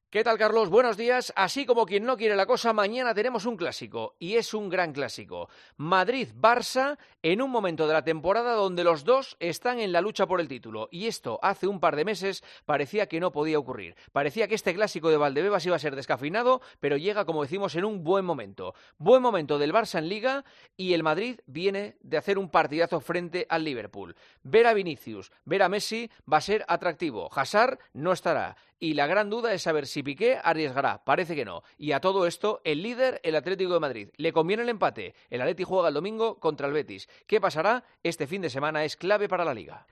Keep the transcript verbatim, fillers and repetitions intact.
¿Qué tal, Carlos? Buenos días. Así como quien no quiere la cosa, mañana tenemos un clásico, y es un gran clásico. Madrid-Barça, en un momento de la temporada donde los dos están en la lucha por el título. Y esto, hace un par de meses, parecía que no podía ocurrir. Parecía que este clásico de Valdebebas iba a ser descafeinado, pero llega, como decimos, en un buen momento. Buen momento del Barça en Liga, y el Madrid viene de hacer un partidazo frente al Liverpool. Ver a Vinicius, ver a Messi, va a ser atractivo. Hazard no estará. Y la gran duda es saber si Piqué arriesgará. Parece que no. Y a todo esto, el líder, el Atlético de Madrid. ¿Le conviene el empate? El Atleti juega el domingo contra el Betis. ¿Qué pasará? Este fin de semana es clave para la Liga.